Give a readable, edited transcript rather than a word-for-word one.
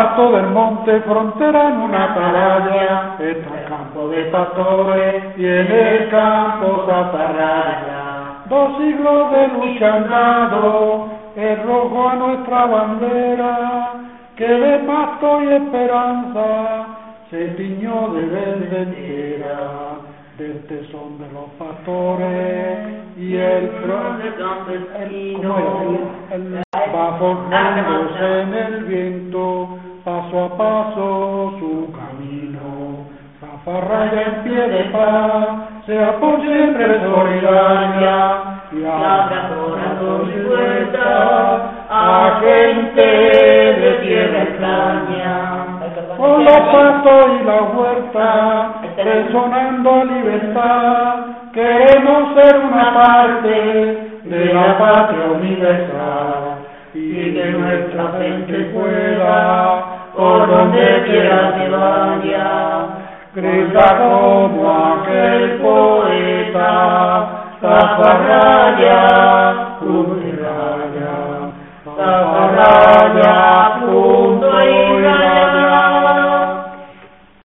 alto del monte, frontera en una atalaya, está el campo de pastores y en el campo zafarraya. 2 siglos de lucha han dado el rojo a nuestra bandera, que de pasto y esperanza se tiñó de verde entera, del tesón de los pastores y el va forjándose en el viento, paso a paso su camino. Zafarraya en pie de paz, sea por siempre solidaria, y abra corazón y puerta a gente de tierra extraña. Con los pastos y la huerta, resonando libertad, queremos ser una parte de la patria universal, y que nuestra gente pueda, por donde quiera que vaya, grita como aquel poeta, Zafarraya, cruz y raya, Zafarraya.